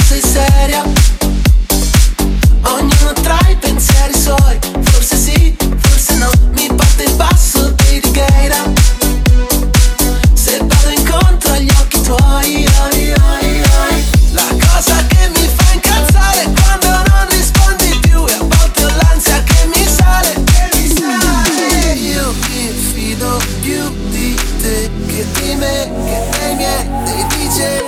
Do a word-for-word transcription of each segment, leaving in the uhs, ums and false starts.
sei seria? Ognuno tra i pensieri suoi, forse sì, forse no. Mi parte il passo di Righeira, se vado incontro agli occhi tuoi. Ai, ai, ai. La cosa che mi fa incazzare è quando non rispondi più, e a volte ho l'ansia che mi sale, che mi sale. Io mi fido più di te che di me, che dei miei, dei D J.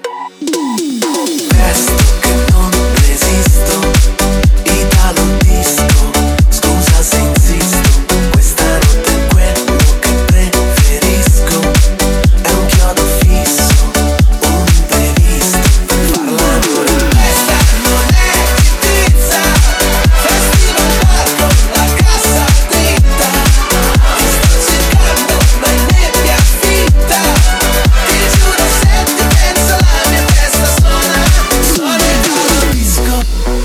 Resto che non resisto, Italo disco, scusa se insisto, questa notte è quello che preferisco, è un chiodo fisso, un imprevisto, per far l'amore. Questa non è Ibiza, festival bar con la cassa dritta, ti sto cercando ma in nebbia fitta, ti giuro se ti penso la mia testa suona, suona Italo disco.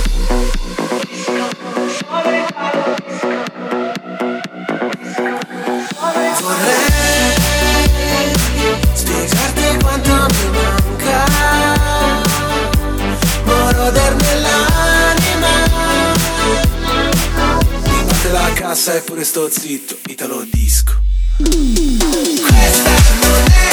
Vorrei spiegarti quanto mi manca, moroder nell'anima. Mi batte la cassa e pure sto zitto, Italo disco. Questa non è